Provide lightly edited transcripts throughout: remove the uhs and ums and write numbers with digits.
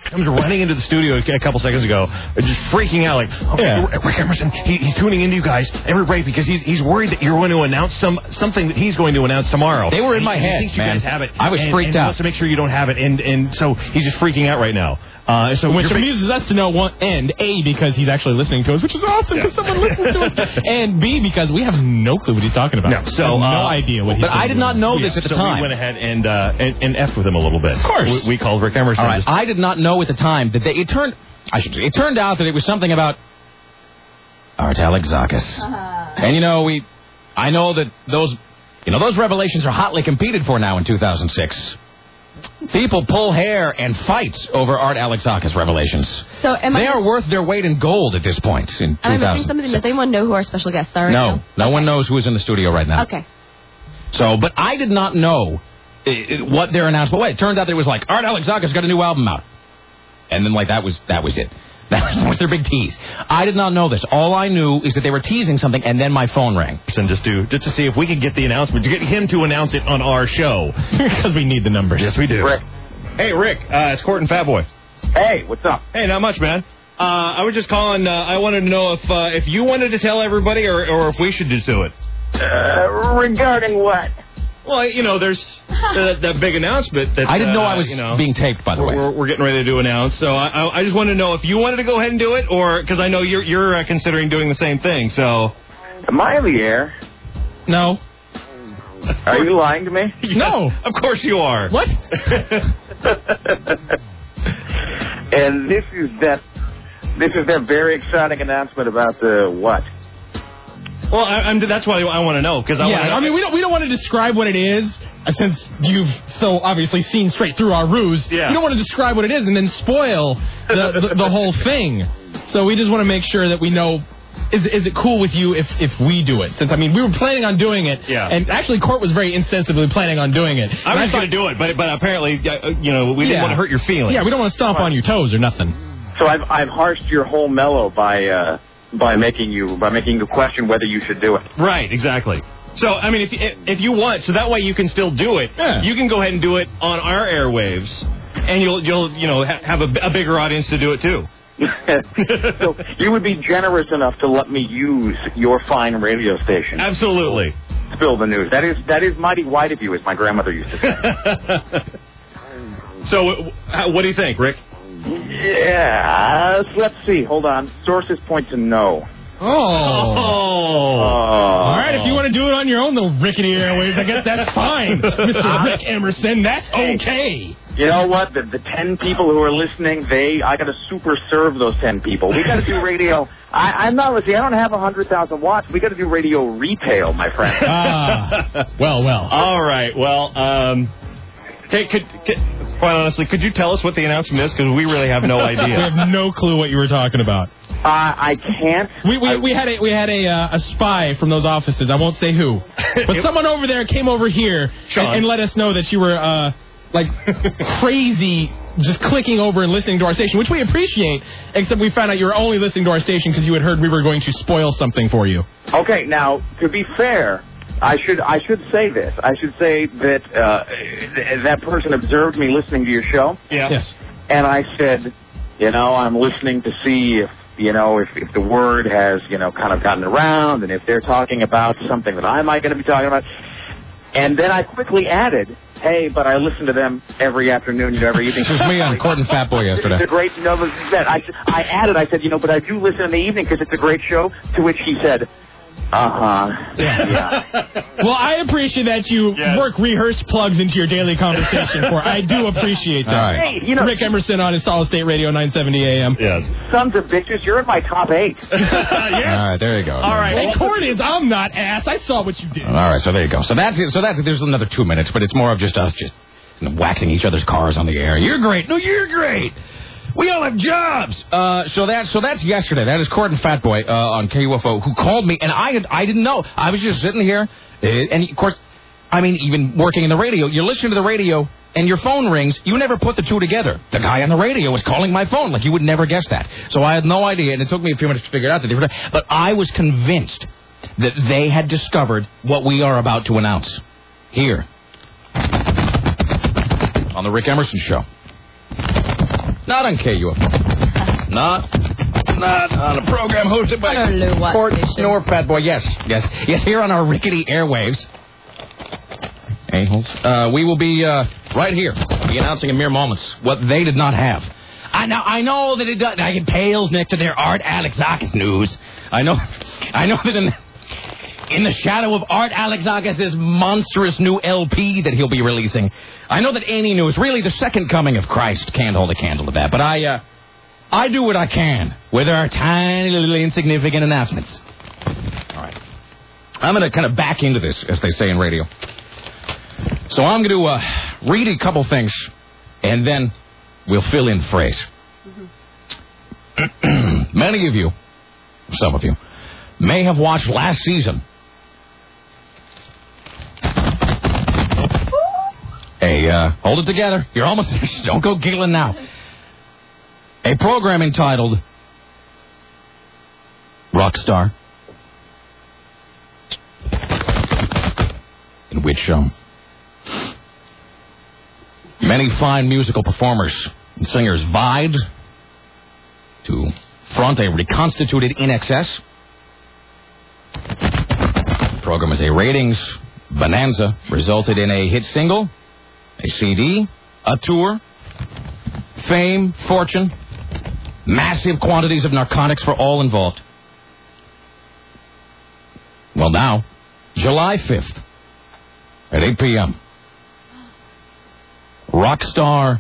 comes running into the studio a couple seconds ago, just freaking out, like, Rick Emerson, he's tuning into you guys every break because he's worried that you're going to announce something that he's going to announce tomorrow. They were in my head, man. You guys have it, I was freaked out. He wants to make sure you don't have it, and so he's just freaking out right now. Which amuses us to no end, A, because he's actually listening to us, which is awesome because someone listens to us, and B, because we have no clue what he's talking about. No, so no idea what he's But I did not know this at the time. We went ahead and F with him a little bit. Of course. We called Rick Emerson. All right. I did not know at the time that it turned out that it was something about Art Alexakis. And, I know that those revelations are hotly competed for now in 2006. People pull hair and fight over Art Alexakis revelations. So they are worth their weight in gold at this point in 2006. Am I missing something? Does anyone know who our special guests are? No. No one knows who is in the studio right now. Okay. So, but I did not know what their announcement was. It turned out that it was like, Art Alexakis got a new album out. And then, that was it. That was their big tease. I did not know this. All I knew is that they were teasing something, and then my phone rang. And just to see if we could get the announcement, to get him to announce it on our show. Because we need the numbers. Yes, we do. Rick. Hey, Rick. It's Court and Fatboy. Hey, what's up? Hey, not much, man. I was just calling. I wanted to know if you wanted to tell everybody or if we should just do it. Regarding what? Well, there's that big announcement that I didn't know I was being taped, by the way. We're getting ready to announce, so I just wanted to know if you wanted to go ahead and do it, or because I know you're considering doing the same thing. So, am I in the air? No. Are you lying to me? No, of course you are. What? And this is that very exciting announcement about the what? Well, that's why I want to know because we don't want to describe what it is since you've so obviously seen straight through our ruse. Yeah. We don't want to describe what it is and then spoil the whole thing. So we just want to make sure that we know. Is it cool with you if we do it? Since we were planning on doing it, and actually Court was very insensibly planning on doing it. I was going to do it, but apparently we didn't want to hurt your feelings. Yeah, we don't want to stomp on your toes or nothing. So I've harshed your whole mellow by making you question whether you should do it. Right, exactly. So if you want, so that way you can still do it. Yeah. You can go ahead and do it on our airwaves, and you'll have a bigger audience to do it too. So you would be generous enough to let me use your fine radio station. Absolutely. Spill the news. That is mighty white of you, as my grandmother used to say. So what do you think, Rick? Yeah, let's see. Hold on. Sources point to no. Oh. All right, if you want to do it on your own, the rickety airwaves, I guess that's fine, Mr. Rick Emerson. That's okay. You know what? The 10 people who are listening, I got to super serve those 10 people. We got to do radio. I'm not listening. I don't have 100,000 watts. We got to do radio retail, my friend. Well. All right. Well, quite honestly, could you tell us what the announcement is? Because we really have no idea. We have no clue what you were talking about. I can't. We had a spy from those offices. I won't say who, but someone over there came over here and let us know that you were crazy, just clicking over and listening to our station, which we appreciate. Except we found out you were only listening to our station because you had heard we were going to spoil something for you. Okay, now to be fair, I should say this. I should say that that person observed me listening to your show. Yeah. Yes. And I said, I'm listening to see if the word has, kind of gotten around and if they're talking about something that I might going to be talking about. And then I quickly added, hey, but I listen to them every afternoon, every evening. This was me on Court and Fatboy yesterday. It's a great, I said, but I do listen in the evening because it's a great show, to which he said, yeah. Well, I appreciate that you work rehearsed plugs into your daily conversation for. I do appreciate that. Right. Hey, Rick Emerson on Solid State Radio 970 AM. Yes. Sons of bitches, you're in my top 8. Yes. All right, there you go. All right. And Court is, I'm not ass. I saw what you did. All right, so there you go. So that's it. There's another 2 minutes, but it's more of just us waxing each other's cars on the air. You're great. No, you're great. We all have jobs. So that's yesterday. That is Court and Fatboy on KUFO who called me, and I didn't know. I was just sitting here, and of course, even working in the radio, you're listening to the radio, and your phone rings. You never put the two together. The guy on the radio was calling my phone. You would never guess that. So I had no idea, and it took me a few minutes to figure out the difference. But I was convinced that they had discovered what we are about to announce here on the Rick Emerson Show. Not on KUFO. Not on a program hosted by Court nor Fat Boy. Yes, here on our rickety airwaves. A-holes. We will be right here, be announcing in mere moments what they did not have. I know that it pales next to their Art Alexakis news. I know that in the shadow of Art Alexakis' monstrous new LP that he'll be releasing, I know that any news, really the second coming of Christ, can't hold a candle to that. But I do what I can with our tiny little insignificant announcements. All right. I'm going to kind of back into this, as they say in radio. So I'm going to read a couple things, and then we'll fill in the phrase. Mm-hmm. Many of you, some of you, may have watched last season hold it together. You're almost, don't go giggling now. A program entitled Rockstar, in which many fine musical performers and singers vied to front a reconstituted INXS. The program is a ratings bonanza, resulted in a hit single, a CD, a tour, fame, fortune, massive quantities of narcotics for all involved. Well, now, July 5th at 8 p.m., Rockstar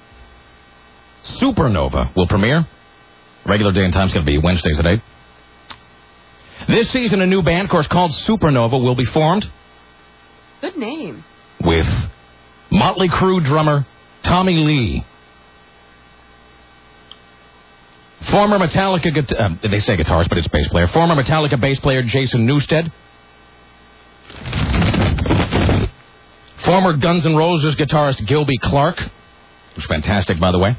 Supernova will premiere. Regular day and time is going to be Wednesdays at 8. This season, a new band, of course, called Supernova will be formed. Good name. With Motley Crue drummer Tommy Lee. Former Metallica, they say guitarist, but it's bass player. Former Metallica bass player Jason Newsted. Former Guns N' Roses guitarist Gilby Clarke, who's fantastic, by the way.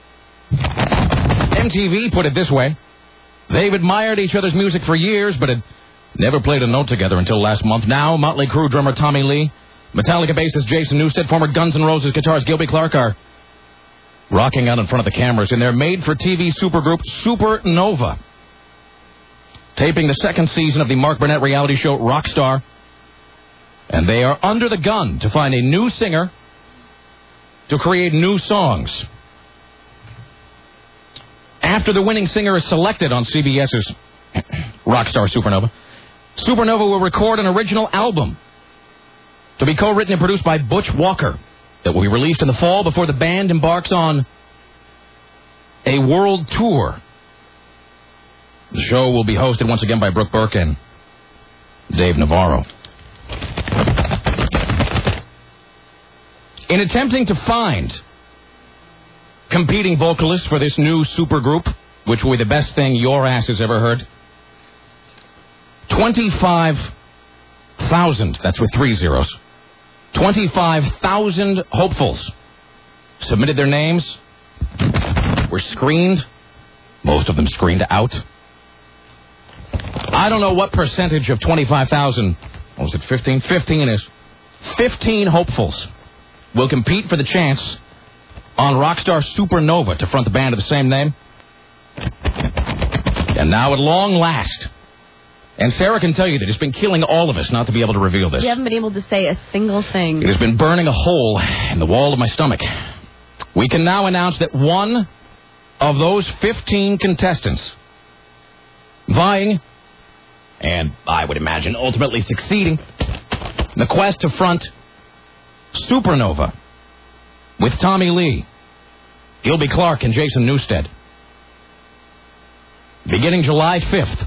MTV put it this way. They've admired each other's music for years, but had never played a note together until last month. Now, Motley Crue drummer Tommy Lee, Metallica bassist Jason Newsted, former Guns N' Roses guitarist Gilby Clarke are rocking out in front of the cameras in their made-for-TV supergroup Supernova, taping the second season of the Mark Burnett reality show Rockstar. And they are under the gun to find a new singer to create new songs. After the winning singer is selected on CBS's Rockstar Supernova, Supernova will record an original album to be co-written and produced by Butch Walker that will be released in the fall before the band embarks on a world tour. The show will be hosted once again by Brooke Burke and Dave Navarro. In attempting to find competing vocalists for this new supergroup, which will be the best thing your ass has ever heard, 25,000, that's with 3 zeros, 25,000 hopefuls submitted their names, were screened, most of them screened out. I don't know what percentage of 25,000, what was it, 15? 15 is 15 hopefuls will compete for the chance on Rockstar Supernova to front the band of the same name. And now at long last, and Sarah can tell you that it's been killing all of us not to be able to reveal this. You haven't been able to say a single thing. It has been burning a hole in the wall of my stomach. We can now announce that one of those 15 contestants vying, and I would imagine ultimately succeeding, in the quest to front Supernova with Tommy Lee, Gilby Clarke, and Jason Newsted, beginning July 5th,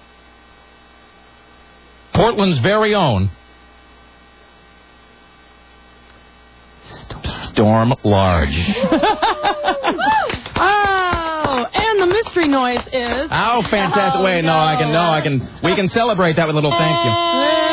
Portland's very own Storm Large. Oh, and the mystery noise is... Oh, fantastic. Oh, wait, we can celebrate that with a little thank you.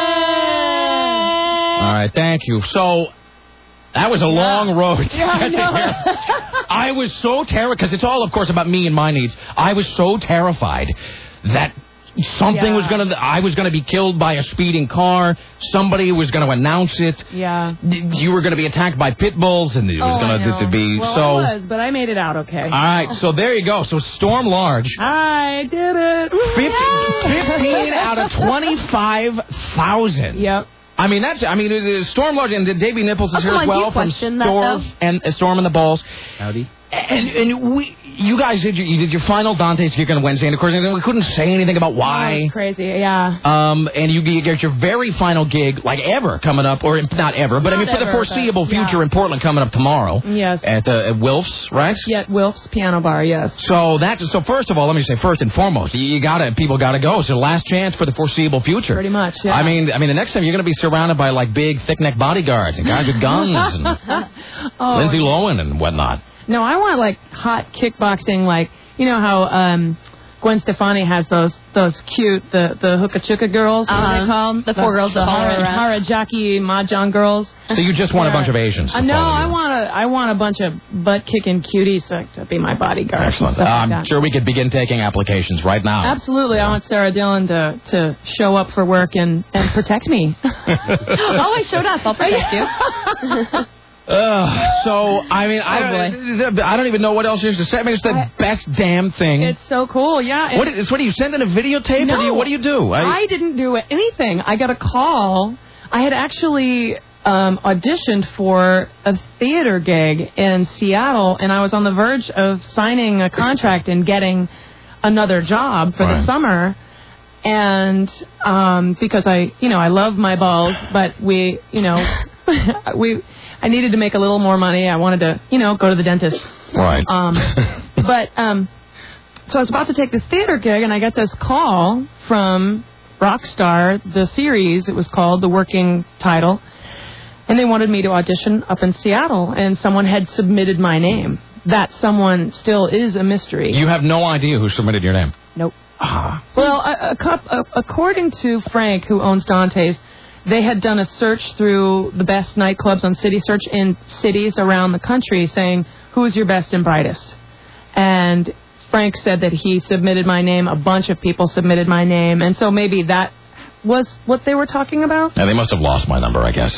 All right, thank you. So, that was a long road to get to here. I was so terrified, because it's all, of course, about me and my needs. I was so terrified that something was going to... I was going to be killed by a speeding car. Somebody was going to announce it. Yeah. You were going to be attacked by pit bulls, and it was going to be... Well, so. I was, but I made it out okay. All right, so there you go. So Storm Large... I did it. 15 out of 25,000. Yep. I mean, Storm Large, and Davey Nipples is here as well from Storm and the Balls. Howdy. And you guys did your final Dante's gig on Wednesday, and of course we couldn't say anything about why. That was crazy, yeah. And you get your very final gig, like ever, coming up, or not ever, but not for the foreseeable future in Portland, coming up tomorrow. Yes. At Wilf's, right? Yeah, at Wilf's Piano Bar, yes. So first of all, let me say first and foremost, people gotta go. It's the last chance for the foreseeable future. Pretty much, yeah. I mean, the next time you're gonna be surrounded by like big, thick-neck bodyguards and guys with guns and Lindsay Lohan and whatnot. No, I want like hot kickboxing, like you know how Gwen Stefani has those cute the hooka chukka girls. What are they called? The four girls that follow around. Harajaki mahjong girls. So you just want a bunch of Asians? No, I want a bunch of butt kicking cuties to be my bodyguard. Excellent. I'm sure we could begin taking applications right now. Absolutely. I want Sarah Dillon to show up for work and protect me. Oh, I showed up. I'll protect you. So, I mean, I don't even know what else there is to say. I mean, it's the best damn thing. It's so cool, yeah. What do you send in a videotape? No, or what do you do? I didn't do anything. I got a call. I had actually auditioned for a theater gig in Seattle, and I was on the verge of signing a contract and getting another job for the summer. And because I love my balls, but I needed to make a little more money. I wanted to, go to the dentist. Right. So I was about to take this theater gig, and I got this call from Rockstar, the series. It was called, the working title. And they wanted me to audition up in Seattle, and someone had submitted my name. That someone still is a mystery. You have no idea who submitted your name? Nope. Well, according to Frank, who owns Dante's, they had done a search through the best nightclubs on City Search in cities around the country saying, who's your best and brightest? And Frank said that he submitted my name. A bunch of people submitted my name. And so maybe that was what they were talking about? Yeah, they must have lost my number, I guess.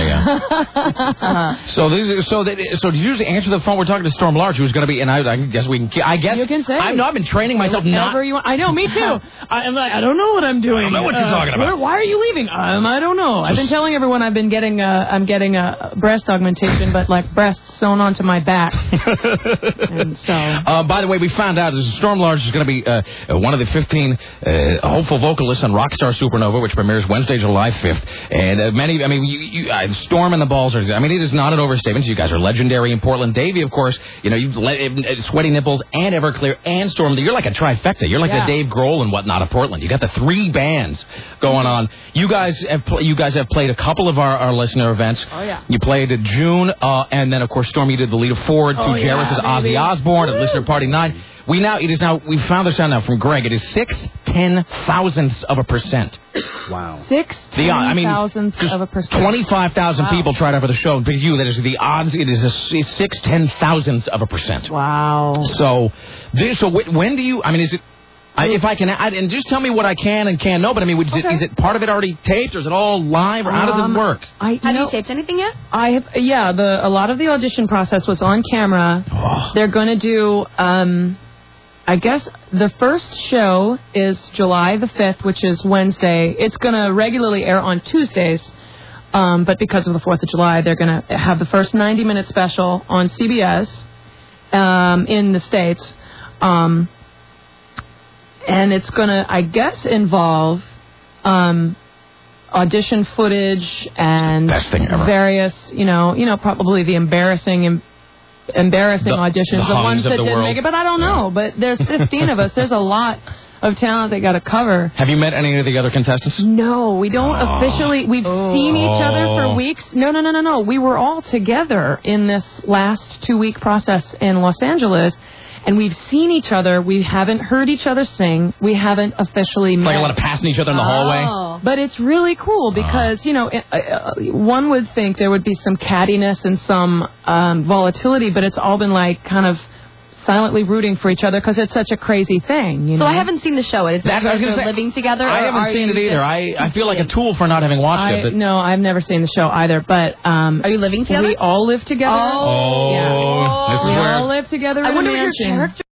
So did you just answer the phone? We're talking to Storm Large, who's going to be, and I guess you can say. I've been training myself not. I know, me too. I'm like, I don't know what I'm doing. I don't know what you're talking about. Why are you leaving? I don't know. I've been telling everyone I'm getting a breast augmentation, but like breasts sewn onto my back. And so. By the way, we found out Storm Large is going to be one of the 15 hopeful vocalists on Rockstar Supernova, which premieres Wednesday, July 5th. And Storm and the Balls are, it is not an overstatement. You guys are legendary in Portland. Davey, of course, you've Sweaty Nipples and Everclear and Storm. You're like a trifecta. You're like the Dave Grohl and whatnot of Portland. You got the three bands going on. You guys have played a couple of our listener events. Oh, yeah. You played at June, and then, of course, Storm, you did the lead of Forward to Jairus' Ozzy Osbourne at Listener Party 9. We found this out now from Greg. It is 0.6%. Wow. 0.6%. 25,000 people tried out for the show. For you, that is the odds. It is 0.6%. Wow. So when do you? Is it? If I can, and just tell me what I can and can't know. But is it part of it already taped, or is it all live, or how does it work? Have you taped anything yet? I have. Yeah, a lot of the audition process was on camera. Oh. They're going to do. I guess the first show is July the 5th, which is Wednesday. It's going to regularly air on Tuesdays, but because of the 4th of July, they're going to have the first 90-minute special on CBS in the States. And it's going to, I guess, involve audition footage and various, probably the embarrassing auditions, the ones that didn't make it. But I don't know. But there's 15 of us. There's a lot of talent they got to cover. Have you met any of the other contestants? No, we don't officially. We've seen each other for weeks. No. We were all together in this last 2-week process in Los Angeles. And we've seen each other. We haven't heard each other sing. We haven't officially met. Like a lot of passing each other in the hallway. But it's really cool because, one would think there would be some cattiness and some volatility, but it's all been like kind of silently rooting for each other because it's such a crazy thing. You know? So I haven't seen the show. Is That's what I was gonna they're say. living together? I haven't seen it either. I feel like a tool for not having watched it. But No, I've never seen the show either. But are you living together? We all live together. Oh, yeah. this is We where all live together. I in wonder a what your mansion. character